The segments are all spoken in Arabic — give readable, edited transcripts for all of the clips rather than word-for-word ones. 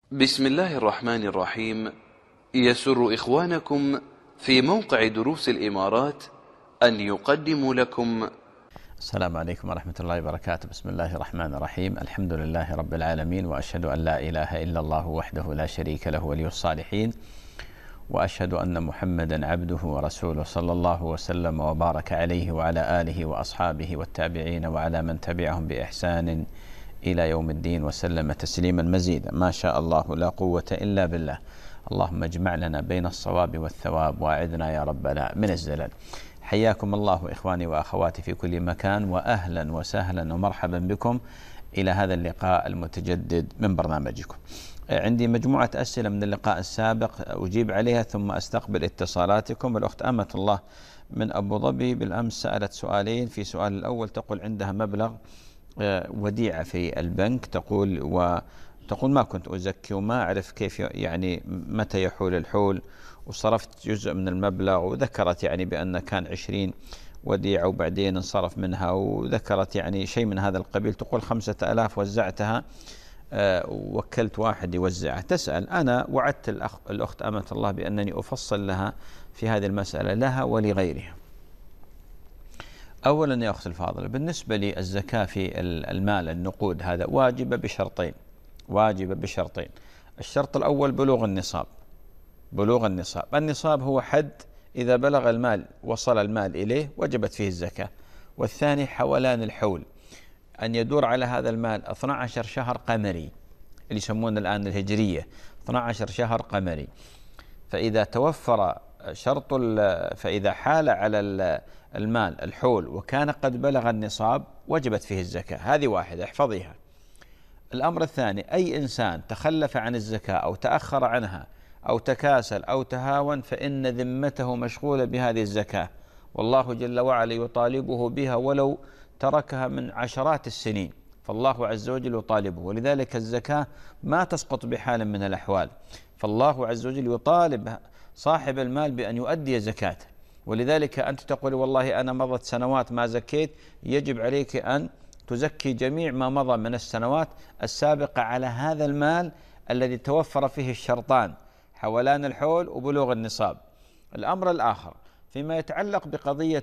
بسم الله الرحمن الرحيم. يسر إخوانكم في موقع دروس الإمارات أن يقدموا لكم. السلام عليكم ورحمة الله وبركاته. بسم الله الرحمن الرحيم. الحمد لله رب العالمين، وأشهد أن لا إله إلا الله وحده لا شريك له ولي الصالحين، وأشهد أن محمدا عبده ورسوله صلى الله وسلم وبارك عليه وعلى آله وأصحابه والتابعين وعلى من تبعهم بإحسان إلى يوم الدين وسلم تسليما مزيدا. ما شاء الله لا قوة إلا بالله. اللهم اجمع لنا بين الصواب والثواب وأعذنا يا رب من الزلل. حياكم الله إخواني وأخواتي في كل مكان، وأهلا وسهلا ومرحبا بكم إلى هذا اللقاء المتجدد من برنامجكم. عندي مجموعة أسئلة من اللقاء السابق أجيب عليها ثم أستقبل اتصالاتكم. الأخت أمة الله من أبو ظبي بالأمس سألت سؤالين. في سؤال الأول تقول عندها مبلغ وديعة في البنك، تقول ما كنت أزكي وما أعرف كيف يعني متى يحول الحول، وصرفت جزء من المبلغ، وذكرت يعني بأن كان 20 وديعة وبعدين انصرف منها، وذكرت يعني شيء من هذا القبيل. تقول 5000 وزعتها، وكلت واحد يوزعها. تسأل أنا وعدت الأخت أمة الله بأنني أفصل لها في هذه المسألة لها ولغيرها. أولا يا أخت الفاضلة، بالنسبة للزكاة في المال النقود هذا واجبة بشرطين. الشرط الأول بلوغ النصاب. النصاب هو حد إذا بلغ المال وصل المال إليه وجبت فيه الزكاة. والثاني حولان الحول، أن يدور على هذا المال 12 شهر قمري، اللي يسمون الآن الهجرية، 12 شهر قمري. فإذا توفر فإذا حال على المال الحول وكان قد بلغ النصاب وجبت فيه الزكاة. هذه واحدة احفظيها. الأمر الثاني، أي إنسان تخلف عن الزكاة أو تأخر عنها أو تكاسل أو تهاون فإن ذمته مشغولة بهذه الزكاة، والله جل وعلا يطالبه بها ولو تركها من عشرات السنين، فالله عز وجل يطالبه. ولذلك الزكاة ما تسقط بحال من الأحوال، فالله عز وجل يطالب صاحب المال بأن يؤدي زكاته. ولذلك أنت تقول والله أنا مضت سنوات ما زكيت، يجب عليك أن تزكي جميع ما مضى من السنوات السابقة على هذا المال الذي توفر فيه الشرطان، حولان الحول وبلوغ النصاب. الأمر الآخر فيما يتعلق بقضية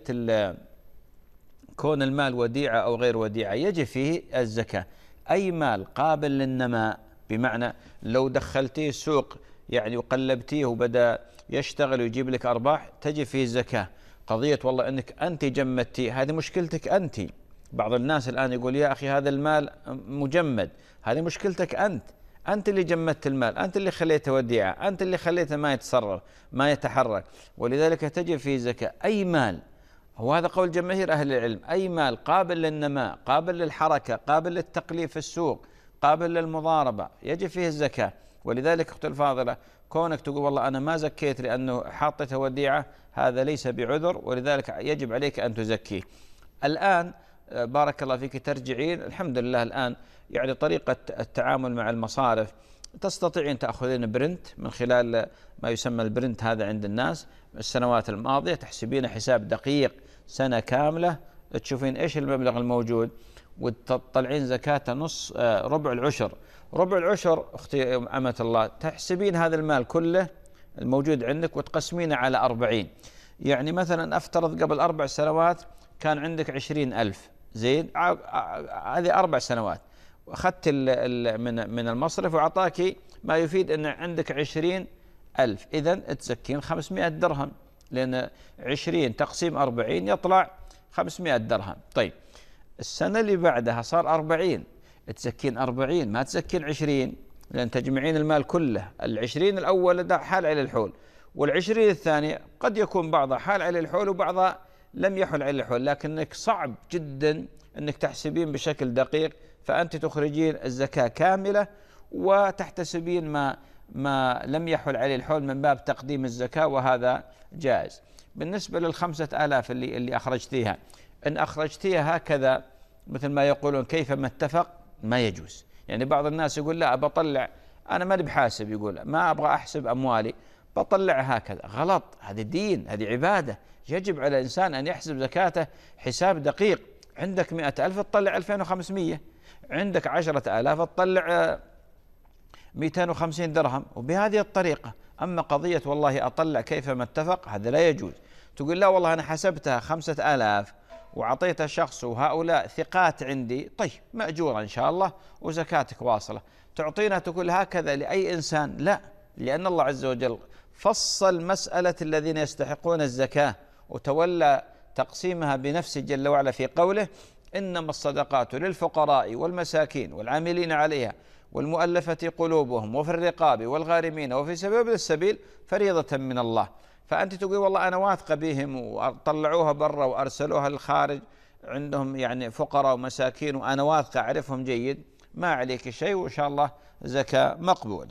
كون المال وديعة أو غير وديعة، يجب فيه الزكاة. أي مال قابل للنماء، بمعنى لو دخلتيه السوق يعني وقلبتيه وبدأ يشتغل ويجيب لك أرباح تجب فيه الزكاة. قضية والله أنك أنت جمدتي، هذه مشكلتك أنت. بعض الناس الآن يقول يا أخي هذا المال مجمد، هذه مشكلتك أنت اللي جمدت المال، أنت اللي خليته وديعة، أنت اللي خليته ما يتصرف ما يتحرك. ولذلك تجب فيه زكاة. أي مال، وهذا قول جماهير أهل العلم، أي مال قابل للنماء، قابل للحركة، قابل للتقليب في السوق، قابل للمضاربة، يجب فيه الزكاة. ولذلك أخت الفاضلة، كونك تقول والله أنا ما زكيت لأنه حاطته وديعة، هذا ليس بعذر، ولذلك يجب عليك أن تزكيه. الآن بارك الله فيك ترجعين، الحمد لله الآن يعني طريقة التعامل مع المصارف تستطيعين تأخذين برنت من خلال ما يسمى البرنت هذا عند الناس السنوات الماضية، تحسبين حساب دقيق سنة كاملة، تشوفين إيش المبلغ الموجود وتطلعين زكاة نص ربع العشر أختي أمة الله، تحسبين هذا المال كله الموجود عندك وتقسمينه على 40. يعني مثلا أفترض قبل 4 سنوات كان عندك 20,000، زين، هذه 4 سنوات أخذت من المصرف وعطاك ما يفيد أن عندك 20,000، إذن تزكين 500 درهم، لأن 20 تقسيم 40 يطلع 500 درهم. طيب السنة اللي بعدها صار 40، تزكين 40 ما تزكين 20، لأن تجمعين المال كله. 20 الأول ده حال على الحول، وال20 الثانية قد يكون بعضها حال على الحول وبعضها لم يحل على الحول، لكنك صعب جدا أنك تحسبين بشكل دقيق، فأنت تخرجين الزكاة كاملة وتحتسبين ما لم يحل عليه الحول من باب تقديم الزكاة، وهذا جائز. بالنسبة لل5000 اللي أخرجتيها، إن أخرجتيها هكذا مثل ما يقولون كيفما اتفق، ما يجوز. يعني بعض الناس يقول لا بطلع، أنا ما بحاسب، يقول ما أبغى أحسب أموالي بطلع هكذا. غلط، هذا دين، هذه عبادة. يجب على الإنسان أن يحسب زكاته حساب دقيق. عندك 100,000 تطلع 2500، عندك 10,000 تطلع 250 درهم وبهذه الطريقة. أما قضية والله أطلع كيفما اتفق هذا لا يجوز. تقول لا والله أنا حسبتها 5000 وعطيتها شخص وهؤلاء ثقات عندي، طيب مأجورة إن شاء الله وزكاتك واصلة. تعطينا تقول هكذا لأي إنسان؟ لا، لأن الله عز وجل فصل مسألة الذين يستحقون الزكاة وتولى تقسيمها بنفسه جل وعلا في قوله: إنما الصدقات للفقراء والمساكين والعاملين عليها والمؤلفة قلوبهم وفي الرقاب والغارمين وفي سبيل السبيل فريضة من الله. فأنت تقول والله أنا واثقة بهم وطلعوها برا وأرسلوها للخارج، عندهم يعني فقراء ومساكين وأنا واثقة أعرفهم جيد، ما عليك شيء وإن شاء الله زكاة مقبولة.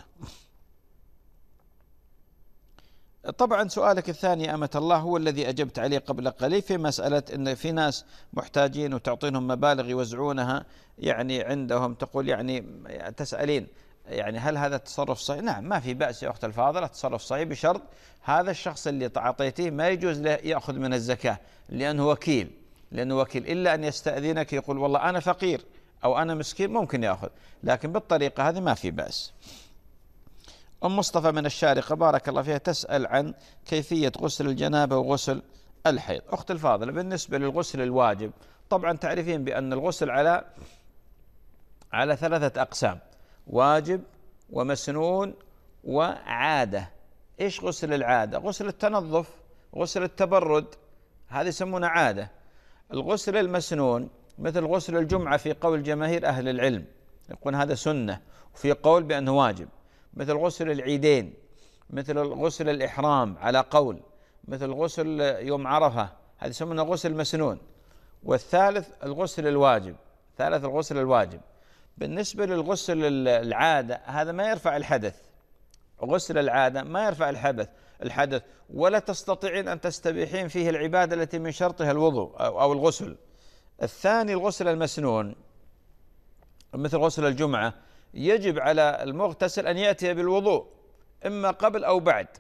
طبعا سؤالك الثاني أمة الله هو الذي أجبت عليه قبل قليل في مسألة أن في ناس محتاجين وتعطينهم مبالغ يوزعونها يعني عندهم، تقول يعني تسألين يعني هل هذا التصرف صحيح؟ نعم ما في بأس يا أخت الفاضلة، تصرف صحيح بشرط هذا الشخص اللي أعطيتيه ما يجوز له يأخذ من الزكاة لأنه وكيل، إلا أن يستأذنك يقول والله أنا فقير أو أنا مسكين ممكن يأخذ، لكن بالطريقة هذه ما في بأس. أم مصطفى من الشارقة بارك الله فيها تسأل عن كيفية غسل الجنابة وغسل الحيض. أخت الفاضلة بالنسبة للغسل الواجب طبعا تعرفين بأن الغسل على 3 أقسام: واجب ومسنون وعادة. إيش غسل العادة؟ غسل التنظف، غسل التبرد، هذا يسمونه عادة. الغسل المسنون مثل غسل الجمعة في قول جماهير أهل العلم يقول هذا سنة، وفي قول بأنه واجب. مثل غسل العيدين، مثل غسل الإحرام على قول، مثل غسل يوم عرفة، هذا يسمونه غسل مسنون. والثالث الغسل الواجب، ثالث الغسل الواجب. بالنسبة للغسل العادة هذا ما يرفع الحدث، غسل العادة ما يرفع الحدث ولا تستطيعين أن تستبيحين فيه العبادة التي من شرطها الوضوء أو الغسل. الثاني الغسل المسنون مثل غسل الجمعة، يجب على المغتسل أن يأتي بالوضوء إما قبل أو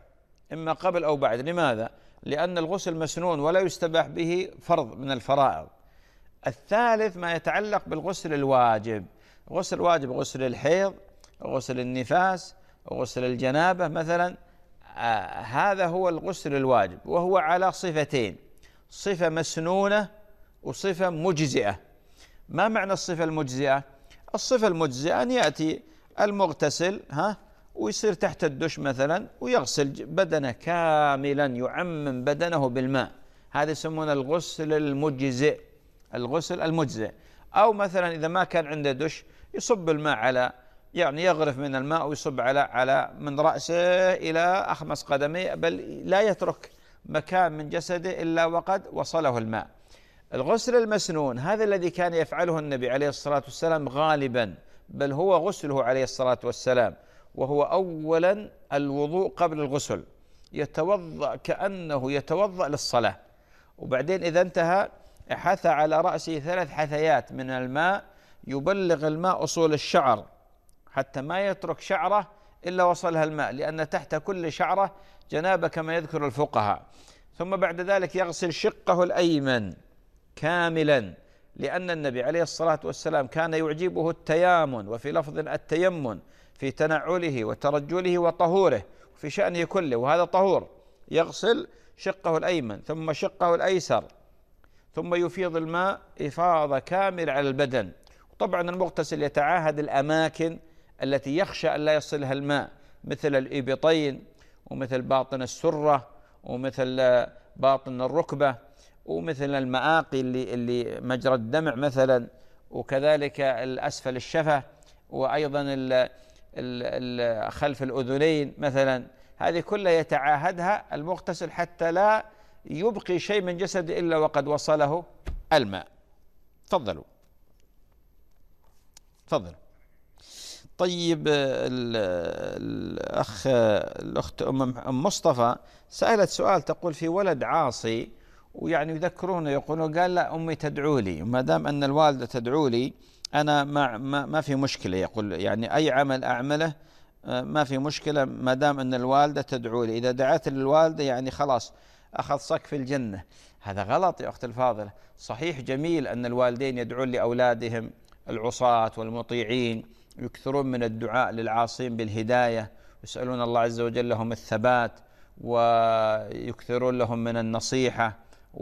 بعد. لماذا؟ لأن الغسل مسنون ولا يستباح به فرض من الفرائض. الثالث ما يتعلق بالغسل الواجب، غسل واجب غسل الحيض، غسل النفاس، غسل الجنابة مثلا. هذا هو الغسل الواجب، وهو على صفتين: صفة مسنونة وصفة مجزئة. ما معنى الصفة المجزئة؟ الصفة المجزئة أن يأتي المغتسل ويصير تحت الدش مثلا ويغسل بدنه كاملا، يعمم بدنه بالماء، هذا يسمونه الغسل المجزئ، الغسل المجزئ. أو مثلا إذا ما كان عنده دش يصب الماء على، يعني يغرف من الماء ويصب على من رأسه إلى أخمص قدميه، بل لا يترك مكان من جسده إلا وقد وصله الماء. الغسل المسنون هذا الذي كان يفعله النبي عليه الصلاة والسلام غالبا، بل هو غسله عليه الصلاة والسلام، وهو أولا الوضوء قبل الغسل، يتوضأ كأنه يتوضأ للصلاة، وبعدين إذا انتهى حث على رأسه 3 حثيات من الماء، يبلغ الماء أصول الشعر حتى ما يترك شعره إلا وصلها الماء، لأن تحت كل شعرة جنابة كما يذكر الفقهاء. ثم بعد ذلك يغسل شقه الأيمن كاملا، لأن النبي عليه الصلاة والسلام كان يعجبه التيامن، وفي لفظ التيمن، في تنعله وترجله وطهوره في شأنه كله، وهذا طهور. يغسل شقه الأيمن ثم شقه الأيسر، ثم يفيض الماء إفاضة كاملة على البدن. طبعا المغتسل يتعاهد الأماكن التي يخشى أن لا يصلها الماء، مثل الإبطين ومثل باطن السرة ومثل باطن الركبة ومثل المآقي اللي مجرى الدمع مثلا، وكذلك الأسفل الشفة، وأيضا خلف الأذنين مثلا. هذه كلها يتعاهدها المغتسل حتى لا يبقي شيء من جسده إلا وقد وصله الماء. تفضلوا. طيب الأخت أم مصطفى سألت سؤال، تقول في ولد عاصي ويعني يذكرونه يقولون قال لا أمي تدعو لي، وما دام أن الوالدة تدعو لي أنا ما في مشكلة، يقول يعني أي عمل أعمله ما في مشكلة ما دام أن الوالدة تدعو لي، إذا دعت للوالدة يعني خلاص أخذ صك في الجنة. هذا غلط يا أخت الفاضلة. صحيح جميل أن الوالدين يدعون لأولادهم العصاة والمطيعين يكثرون من الدعاء للعاصين بالهداية، يسألون الله عز وجل لهم الثبات، ويكثرون لهم من النصيحة،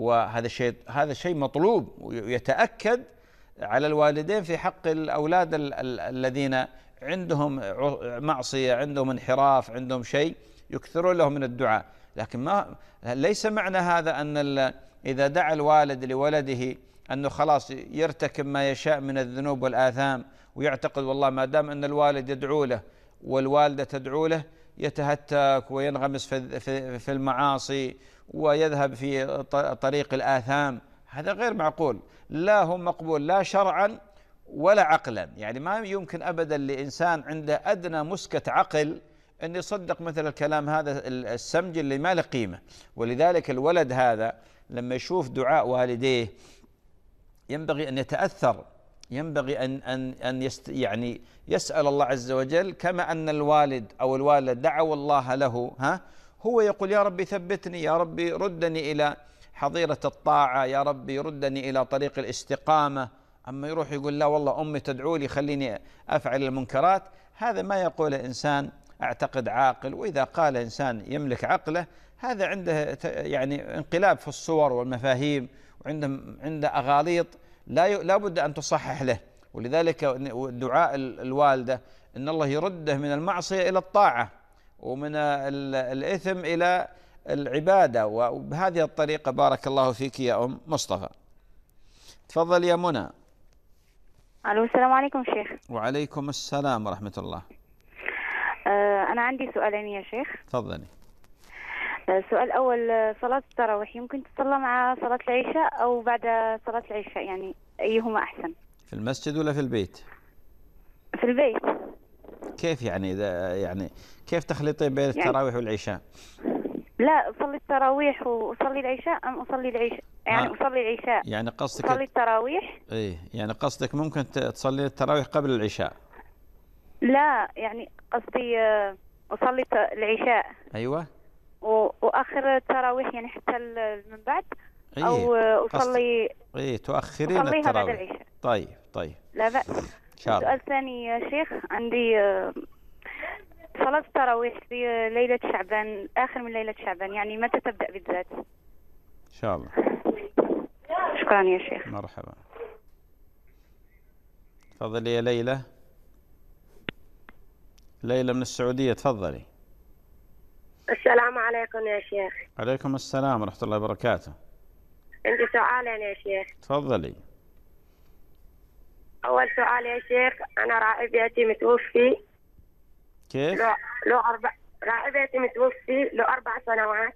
هذا شيء مطلوب ويتأكد على الوالدين في حق الأولاد الذين عندهم معصية، عندهم انحراف، عندهم شيء، يكثرون لهم من الدعاء. لكن ليس معنى هذا أن إذا دعا الوالد لولده أنه خلاص يرتكب ما يشاء من الذنوب والآثام، ويعتقد والله ما دام أن الوالد يدعو له والوالدة تدعو له يتهتك وينغمس في المعاصي ويذهب في طريق الآثام. هذا غير معقول، لا هو مقبول لا شرعا ولا عقلا. يعني ما يمكن أبدا لإنسان عنده أدنى مسكة عقل أن يصدق مثل الكلام هذا السمج اللي ما له قيمة. ولذلك الولد هذا لما يشوف دعاء والديه ينبغي أن يتأثر، ينبغي أن يعني يسأل الله عز وجل كما أن الوالد أو الوالد دعوا الله له، هو يقول يا ربي ثبتني، يا ربي ردني إلى حظيرة الطاعة، يا ربي ردني إلى طريق الاستقامة. أما يروح يقول لا والله أمي تدعو لي خليني أفعل المنكرات، هذا ما يقول إنسان أعتقد عاقل. وإذا قال إنسان يملك عقله هذا عنده يعني انقلاب في الصور والمفاهيم، وعنده أغاليط لا بد أن تصحح له. ولذلك دعاء الوالدة إن الله يرده من المعصية إلى الطاعة، ومن الإثم إلى العبادة، وبهذه الطريقة. بارك الله فيك يا أم مصطفى. تفضل يا منى. الو، السلام عليكم شيخ. وعليكم السلام ورحمة الله. أنا عندي سؤالين يا شيخ. تفضلي. السؤال الأول، صلاة التراويح يمكن تصلى مع صلاة العشاء أو بعد صلاة العشاء، يعني أيهما أحسن؟ في المسجد ولا في البيت؟ في البيت. كيف يعني يعني كيف تخلطين بين التراويح والعشاء؟ لا، أصلي التراويح وأصلي العشاء، أم أصلي العشاء يعني أصلي العشاء يعني قصدك أصلي التراويح؟ إيه، يعني قصدك ممكن تصلي التراويح قبل العشاء؟ لا، يعني قصدي أصلي العشاء. أيوة. وآخر التراويح يعني حتى من بعد، أو أصلي تؤخرين التراويح. طيب لا بأس. سؤال ثاني يا شيخ، عندي صلاة التراويح في ليلة شعبان، آخر من ليلة شعبان، يعني متى تبدأ بالذات؟ إن شاء الله. شكرا يا شيخ. مرحبا. تفضلي يا ليلى. ليلى من السعودية، تفضلي. السلام عليكم يا شيخ. عليكم السلام ورحمة الله وبركاته. عندي سؤالين يا شيخ. تفضلي. أول سؤال يا شيخ، أنا راعي بيتي متوفي. كيف؟ راعي بيتي متوفي له 4 سنوات.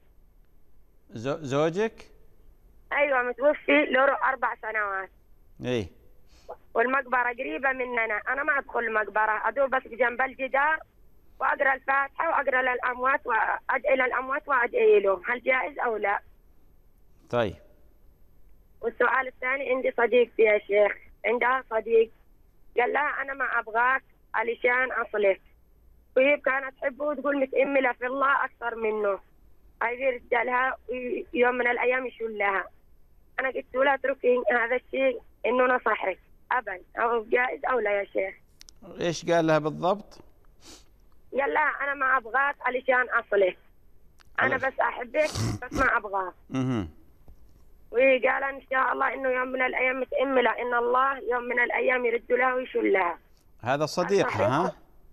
زوجك؟ أيوة متوفي له 4 سنوات. إيه. والمقبرة قريبة مننا، أنا ما أدخل المقبرة، أدور بس جنب الجدار وأقرأ الفاتحة وأقرأ للأموات وأدعي للأموات وأدعي لهم، هل جائز أو لا؟ طيب. والسؤال الثاني، عندي صديقتي يا شيخ، عندها صديق قال لها أنا ما أبغاك علشان أصلك، وهي كانت تحبه وتقول متأملة في الله أكثر منه، هذه رجالها يوم من الأيام يشلها. أنا قلت لها اتركي هذا الشيء، إنه نصحك أبدا، أو جائز أو لا يا شيخ؟ إيش قال لها بالضبط؟ قال لها أنا ما أبغاك علشان أصلك، أنا بس أحبك بس ما أبغاك. وهي قال إن شاء الله إنه يوم من الأيام متأملة إن الله يوم من الأيام يرد لها ويشلها. هذا صديقها؟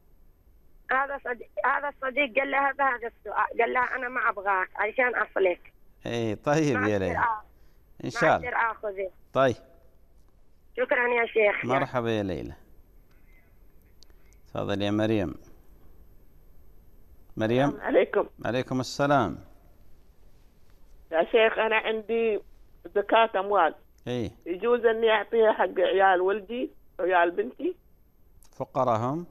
هذا الصديق قال لها بهذا السؤال، قال لها أنا ما أبغاك علشان أصلك. إيه طيب يا ليلى، إن شاء الله. ما أقدر آخذه. طيب. شكرا يا شيخ. مرحبا يا ليلى. تفضل يا مريم. مريم. السلام عليكم. عليكم السلام. يا شيخ أنا عندي زكاة أموال. إيه. يجوز إني أعطيها حق عيال ولدي وعيال بنتي؟ فقراء هم؟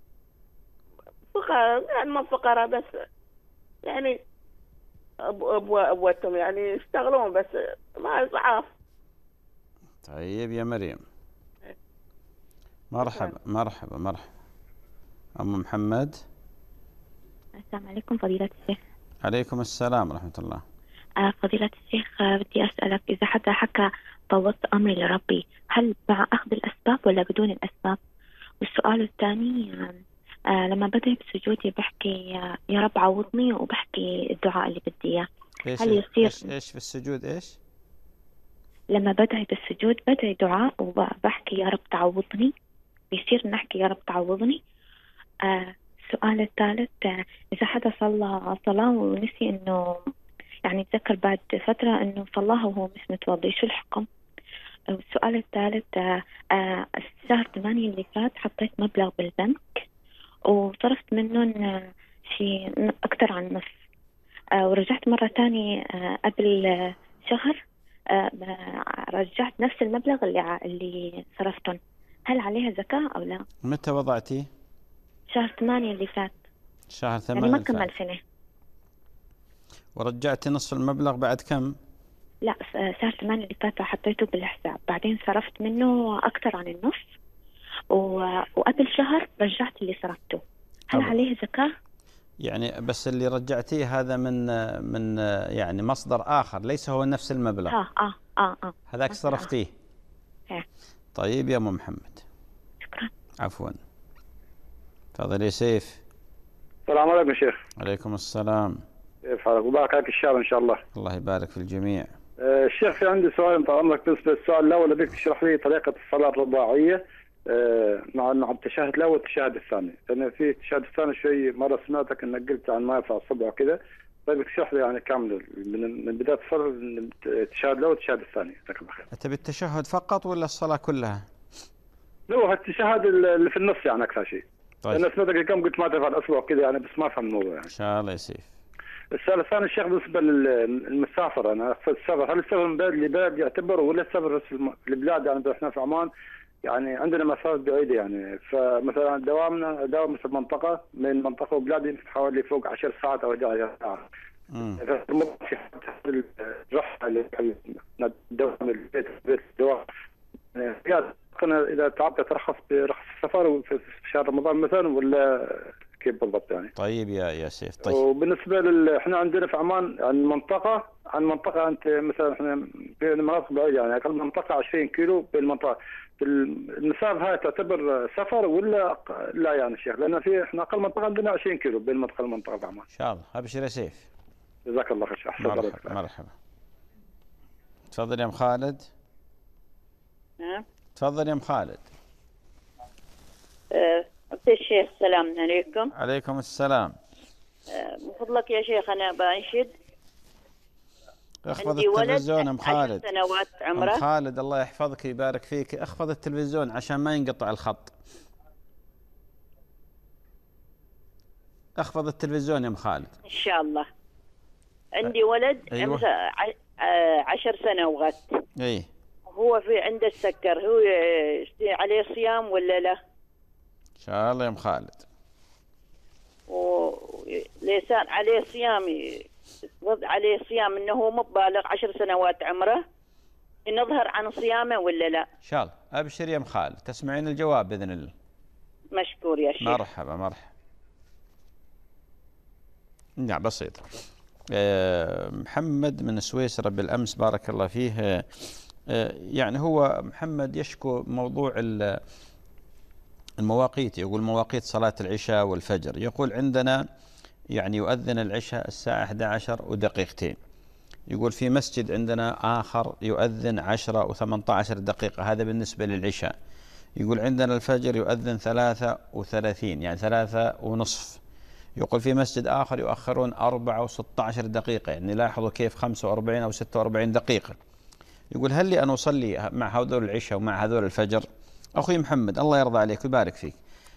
فقراء يعني ما فقراء، بس يعني أبوتهم يعني يشتغلون بس ما يضعف. طيب يا مريم. مرحبا. أم محمد. السلام عليكم فضيلة الشيخ. عليكم السلام ورحمة الله. فضيلة الشيخ، بدي أسألك إذا حتى حكى فوضت أمري لربي، هل مع أخذ الأسباب ولا بدون الأسباب؟ والسؤال الثاني لما بدأ بسجودي بحكي يا رب عوضني، وبحكي الدعاء اللي بدي إياه. هل يصير إيش في السجود إيش؟ لما بدعي بالسجود بدعي دعاء وبحكي يا رب تعوضني، بيصير نحكي يا رب تعوضني. السؤال الثالث، إذا حدا صلى صلاة ونسي إنه يعني تذكر بعد فترة إنه صلاها وهو مش متوضي، شو الحكم؟ والسؤال الثالث، الشهر 8 اللي فات حطيت مبلغ بالبنك وصرفت منهم شيء أكثر عن نص، ورجعت مرة تانية قبل شهر رجعت نفس المبلغ اللي صرفتهم، هل عليها زكاة أو لا؟ متى وضعتي؟ شهر 8 اللي فات. شهر 8 يعني ما كمل سنة. ورجعتي نصف المبلغ بعد كم؟ لا، شهر 8 اللي فات حطيته بالحساب، بعدين صرفت منه أكثر عن النص، وقبل شهر رجعت اللي صرفته، هل عليه زكاة؟ يعني بس اللي رجعتيه هذا من يعني مصدر آخر، ليس هو نفس المبلغ. هذاك صرفتيه. طيب يا أم محمد. شكرا. عفوا. تفضل يا سيف. السلام عليكم شيخ. عليكم السلام. كيف حالك؟ وبارك عليك الشهر ان شاء الله. الله يبارك في الجميع. الشيخ في عندي سؤال طال عمرك. بالنسبه للسؤال الاول بدك تشرح لي طريقه الصلاه الرباعيه مع التشهد الاول والتشهد الثاني، لان في التشهد الثاني شوي مره سمعتك انك قلت عن ما يرفع الصبع وكذا، بدك تشرح لي يعني كامل من بدايه الصلاه التشهد الاول والتشهد الثاني. جزاك الله خير. تبي التشهد فقط ولا الصلاه كلها؟ لا، التشهد اللي في النص يعني اكثر شيء. طيب. لان سمعتك كم قلت ما ترفع الاصبع وكذا يعني، بس ما فهم الموضوع يعني. ان شاء الله يا سيف. السؤال الثاني الشيخ بالنسبه للمسافر، انا اقصد السفر، هل السفر من بلد لبلد يعتبر ولا السفر في البلاد؟ يعني احنا في عمان يعني عندنا مسافات بعيده يعني، فمثلا دوام مثل منطقه من منطقه وبلاد يمكن حوالي فوق 10 ساعات او 11 ساعه. في الرحله دوام البيت الدوام يعني اذا تعبت ترخص برخص السفر في شهر رمضان مثلا ولا كيف بالضبط يعني؟ طيب يا سيف. طيب. وبالنسبه احنا عندنا في عمان عن منطقه انت مثلا احنا في مناطق بعيده يعني اقل منطقه 20 كيلو بين المنطقه، المسافه هاي تعتبر سفر ولا لا يعني شيخ؟ لان في احنا اقل منطقه عندنا 20 كيلو بين المنطقه والمنطقه في عمان. ان شاء الله. ابشر يا سيف. جزاك الله خير. مرحبا. تفضل يا ام خالد. تفضل يا ام خالد. الشيخ السلام عليكم. عليكم السلام. من فضلك يا شيخ أنا بأنشد. اخفض التلفزيون ام خالد. 10 سنوات عمره. ام خالد الله يحفظك ويبارك فيك، اخفض التلفزيون عشان ما ينقطع الخط. اخفض التلفزيون يا ام خالد. ان شاء الله. عندي ولد أيوة. 10 سنوات. اي. هو في عنده السكر، هو عليه صيام ولا لا؟ ان شاء الله يا ام خالد. ولسان عليه صيام، عليه صيام انه هو مبالغ 10 سنوات عمره، نظهر عن صيامه ولا لا؟ ان شاء الله. ابشر يا ام خالد، تسمعين الجواب باذن الله. مشكور يا شيخ. مرحبا. نعم بسيط. محمد من سويسرا بالامس بارك الله فيه، يعني هو محمد يشكو موضوع المواقيت، يقول مواقيت صلاة العشاء والفجر. يقول عندنا يعني يؤذن العشاء الساعة 11 ودقيقتين، يقول في مسجد عندنا آخر يؤذن 10 و18 دقيقة، هذا بالنسبة للعشاء. يقول عندنا الفجر يؤذن 33 يعني 3:30. يقول في مسجد آخر يؤخرون 4 و16 دقيقة، يعني لاحظوا كيف 45 أو 46 دقيقة. يقول هل لي أن أصلي مع هذول العشاء ومع هذول الفجر؟ أخوي محمد الله يرضى عليك ويبارك فيك.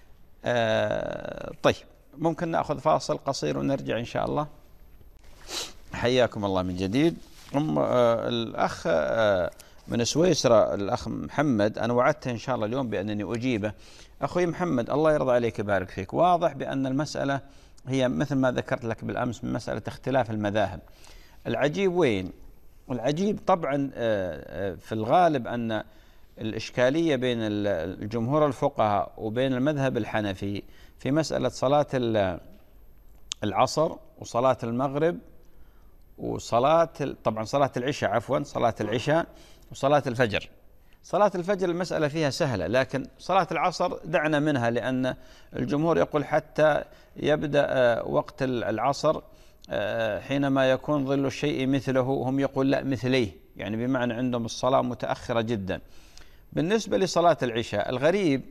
طيب ممكن نأخذ فاصل قصير ونرجع إن شاء الله. حياكم الله من جديد. الأخ من سويسرا الأخ محمد، أنا وعدته إن شاء الله اليوم بأنني أجيبه. أخوي محمد الله يرضى عليك ويبارك فيك، واضح بأن المسألة هي مثل ما ذكرت لك بالأمس من مسألة اختلاف المذاهب. العجيب وين؟ العجيب طبعا في الغالب أن الإشكالية بين الجمهور الفقهاء وبين المذهب الحنفي في مسألة صلاة العصر وصلاة المغرب وصلاة طبعا صلاة العشاء، عفوا صلاة العشاء وصلاة الفجر. صلاة الفجر المسألة فيها سهلة، لكن صلاة العصر دعنا منها، لأن الجمهور يقول حتى يبدأ وقت العصر حينما يكون ظل الشيء مثله، هم يقول لا مثليه، يعني بمعنى عندهم الصلاة متأخرة جدا. بالنسبة لصلاة العشاء الغريب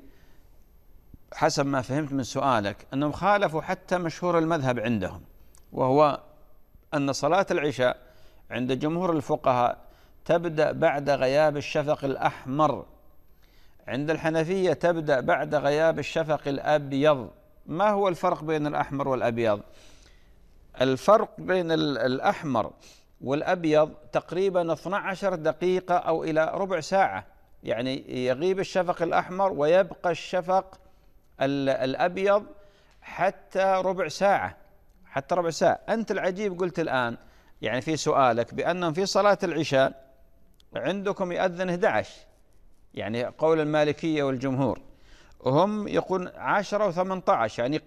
حسب ما فهمت من سؤالك أنهم خالفوا حتى مشهور المذهب عندهم، وهو أن صلاة العشاء عند جمهور الفقهاء تبدأ بعد غياب الشفق الأحمر، عند الحنفية تبدأ بعد غياب الشفق الأبيض. ما هو الفرق بين الأحمر والأبيض؟ الفرق بين الأحمر والأبيض تقريبا 12 دقيقة أو إلى ربع ساعة، يعني يغيب الشفق الأحمر ويبقى الشفق الأبيض حتى ربع ساعة، حتى ربع ساعة. أنت العجيب قلت الآن يعني في سؤالك بأنهم في صلاة العشاء عندكم يأذن 11، يعني قول المالكية والجمهور، وهم يقول 10 و18، يعني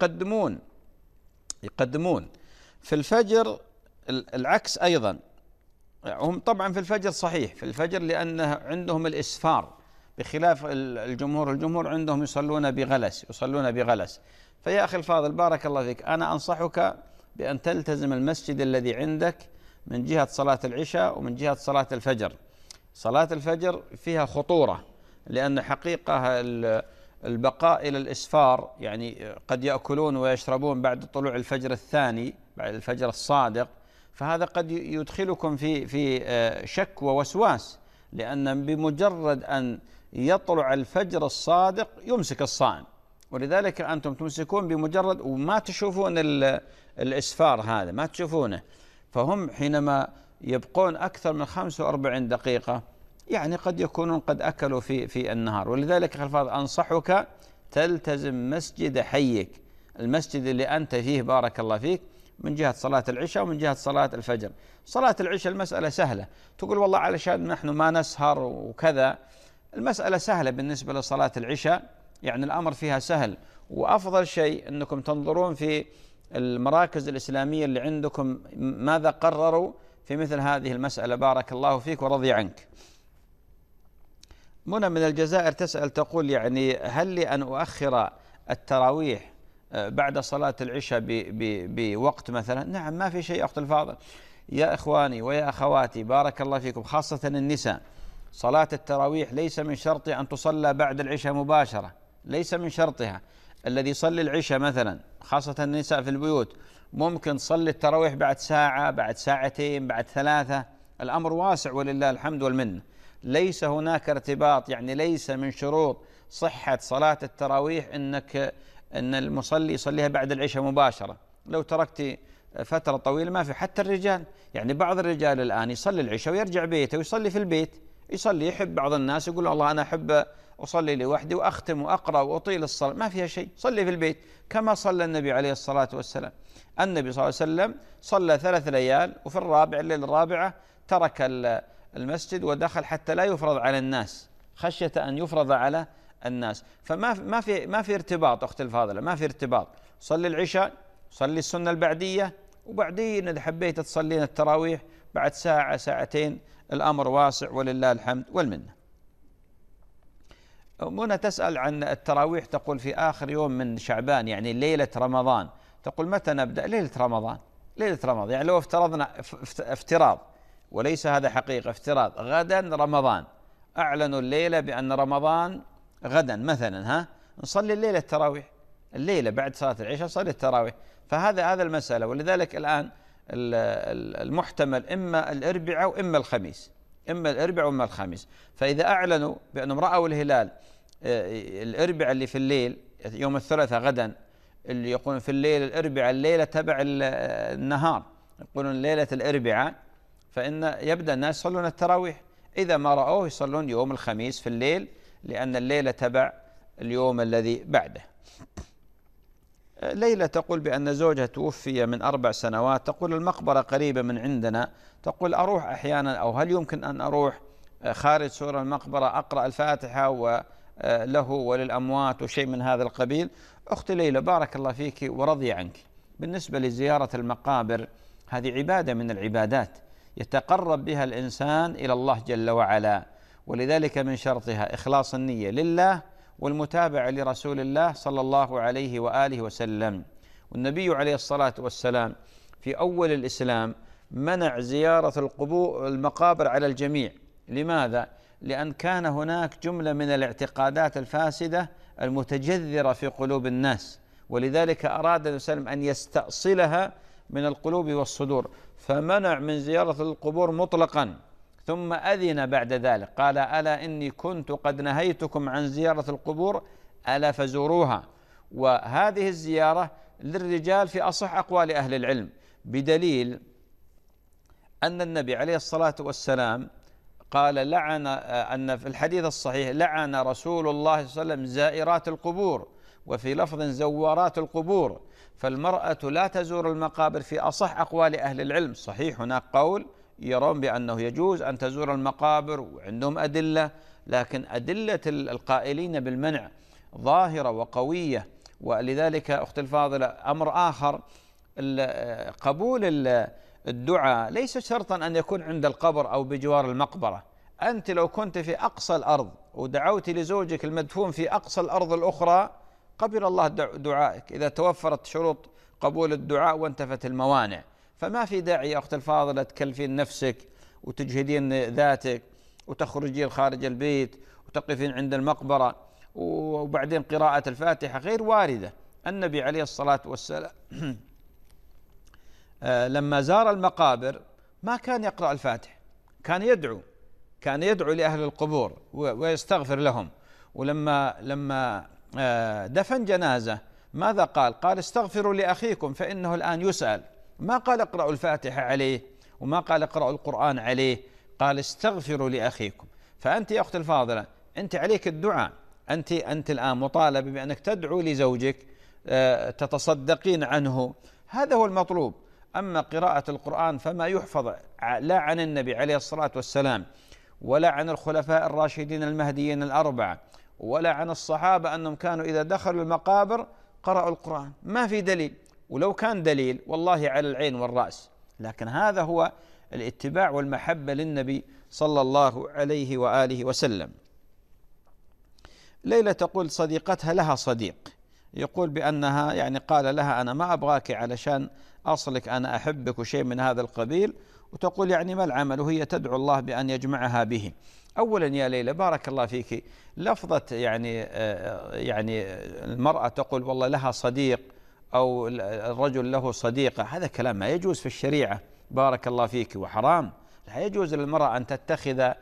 يقدمون. في الفجر العكس أيضا، هم طبعا في الفجر صحيح، في الفجر لأنه عندهم الإسفار بخلاف الجمهور عندهم يصلون بغلس. فيا أخي الفاضل بارك الله فيك، أنا أنصحك بأن تلتزم المسجد الذي عندك من جهة صلاة العشاء ومن جهة صلاة الفجر. صلاة الفجر فيها خطورة، لأن حقيقة البقاء إلى الإسفار، يعني قد يأكلون ويشربون بعد طلوع الفجر الثاني، بعد الفجر الصادق، فهذا قد يدخلكم في شك ووسواس، لأن بمجرد أن يطلع الفجر الصادق يمسك الصائم، ولذلك أنتم تمسكون بمجرد وما تشوفون الإسفار هذا، ما تشوفونه. فهم حينما يبقون أكثر من 45 دقيقة يعني قد يكونون قد أكلوا في النهار. ولذلك خلفاض أنصحك تلتزم مسجد حيك، المسجد اللي أنت فيه بارك الله فيك، من جهة صلاة العشاء ومن جهة صلاة الفجر. صلاة العشاء المسألة سهلة، تقول والله علشان نحن ما نسهر وكذا، المسألة سهلة بالنسبة لصلاة العشاء، يعني الأمر فيها سهل. وأفضل شيء أنكم تنظرون في المراكز الإسلامية اللي عندكم ماذا قرروا في مثل هذه المسألة، بارك الله فيك ورضي عنك. منى من الجزائر تسأل تقول يعني هل لي أن أؤخر التراويح بعد صلاة العشاء بوقت مثلا؟ نعم، ما في شيء أخت الفاضل. يا إخواني ويا أخواتي بارك الله فيكم، خاصة النساء، صلاة التراويح ليس من شرطها أن تصلى بعد العشاء مباشرة، ليس من شرطها. الذي يصلي العشاء مثلا خاصة النساء في البيوت ممكن تصلي التراويح بعد ساعة، بعد ساعتين، بعد 3، الأمر واسع ولله الحمد والمنة. ليس هناك ارتباط، يعني ليس من شروط صحة صلاة التراويح أن المصلي يصليها بعد العشاء مباشرة. لو تركت فترة طويلة ما في. حتى الرجال، يعني بعض الرجال الآن يصلي العشاء ويرجع بيته ويصلي في البيت، يصلي. يحب بعض الناس يقول الله أنا أحب أصلي لوحدي وأختم وأقرأ وأطيل الصلاة، ما فيها شيء، صلي في البيت كما صلى النبي عليه الصلاة والسلام. النبي صلى الله عليه وسلم صلى 3 ليال، وفي الليلة الرابعة ترك المسجد ودخل حتى لا يفرض على الناس، خشية أن يفرض على الناس. ما في ارتباط أختي الفاضلة، ما في ارتباط. صلي العشاء، صلي السنة البعدية، وبعدين إذا حبيت تصلين التراويح بعد ساعة ساعتين، الأمر واسع ولله الحمد والمنة. منى تسأل عن التراويح، تقول في آخر يوم من شعبان، يعني ليلة رمضان. تقول متى نبدأ؟ ليلة رمضان، ليلة رمضان. يعني لو افترضنا افتراض وليس هذا حقيقة، افتراض غدا رمضان، أعلنوا الليلة بأن رمضان غدا مثلا، نصلي الليلة التراويح، الليلة بعد صلاة العشاء نصلي التراويح. فهذا المسألة. ولذلك الآن المحتمل إما الأربعاء وإما الخميس، إما الأربعاء وإما الخميس. فإذا أعلنوا بأنهم رأوا الهلال الأربعاء اللي في الليل يوم الثلاثاء غدا، اللي يقولون في الليل الأربعاء الليلة تبع النهار، يقولون ليلة الأربعاء، فإن يبدأ الناس يصلون التراويح. إذا ما رأوه يصلون يوم الخميس في الليل، لأن الليلة تبع اليوم الذي بعده. ليلى تقول بأن زوجها توفي من 4 سنوات، تقول المقبرة قريبة من عندنا، تقول أروح أحيانا، أو هل يمكن أن أروح خارج سور المقبرة أقرأ الفاتحة وله وللأموات وشيء من هذا القبيل؟ أختي ليلى بارك الله فيك ورضي عنك، بالنسبة لزيارة المقابر هذه عبادة من العبادات يتقرب بها الإنسان إلى الله جل وعلا، ولذلك من شرطها إخلاص النية لله والمتابعة لرسول الله صلى الله عليه وآله وسلم. والنبي عليه الصلاة والسلام في أول الإسلام منع زيارة المقابر على الجميع. لماذا؟ لأن كان هناك جملة من الاعتقادات الفاسدة المتجذرة في قلوب الناس، ولذلك أراد النبي صلى الله عليه وسلم أن يستأصلها من القلوب والصدور، فمنع من زيارة القبور مطلقا، ثم أذن بعد ذلك قال: ألا إني كنت قد نهيتكم عن زيارة القبور ألا فزوروها. وهذه الزيارة للرجال في أصح أقوال أهل العلم، بدليل أن النبي عليه الصلاة والسلام قال أن في الحديث الصحيح: لعن رسول الله صلى الله عليه وسلم زائرات القبور، وفي لفظ زوارات القبور. فالمرأة لا تزور المقابر في أصح أقوال أهل العلم. صحيح هناك قول يرون بأنه يجوز أن تزور المقابر وعندهم أدلة، لكن أدلة القائلين بالمنع ظاهرة وقوية. ولذلك أختي الفاضلة أمر آخر، قبول الدعاء ليس شرطا أن يكون عند القبر أو بجوار المقبرة. أنت لو كنت في أقصى الأرض ودعوت لزوجك المدفون في أقصى الأرض الأخرى قبل الله دعائك، إذا توفرت شروط قبول الدعاء وانتفت الموانع. فما في داعي يا أخت الفاضلة تكلفين نفسك وتجهدين ذاتك وتخرجين خارج البيت وتقفين عند المقبرة وبعدين قراءة الفاتحة غير واردة. النبي عليه الصلاة والسلام لما زار المقابر ما كان يقرأ الفاتحة، كان يدعو لأهل القبور ويستغفر لهم. ولما دفن جنازة ماذا قال؟ قال: استغفروا لأخيكم فإنه الآن يسأل. ما قال اقرأوا الفاتحة عليه وما قال اقرأوا القرآن عليه، قال استغفروا لأخيكم. فأنت يا أخت الفاضلة أنت عليك الدعاء، أنت الآن مطالبة بأنك تدعو لزوجك، تتصدقين عنه، هذا هو المطلوب. أما قراءة القرآن فما يحفظ لا عن النبي عليه الصلاة والسلام ولا عن الخلفاء الراشدين المهديين الأربعة ولا عن الصحابة أنهم كانوا إذا دخلوا المقابر قرأوا القرآن، ما في دليل. ولو كان دليل والله على العين والرأس، لكن هذا هو الاتباع والمحبة للنبي صلى الله عليه وآله وسلم. ليلى تقول صديقتها لها صديق يقول بأنها قال لها: أنا ما أبغاك علشان أصلك، أنا أحبك وشيء من هذا القبيل، وتقول ما العمل، وهي تدعو الله بأن يجمعها به. أولا يا ليلى بارك الله فيك، لفظة المرأة تقول والله لها صديق أو الرجل له صديقة، هذا كلام ما يجوز في الشريعة بارك الله فيك، وحرام. لا يجوز للمرأة أن تتخذ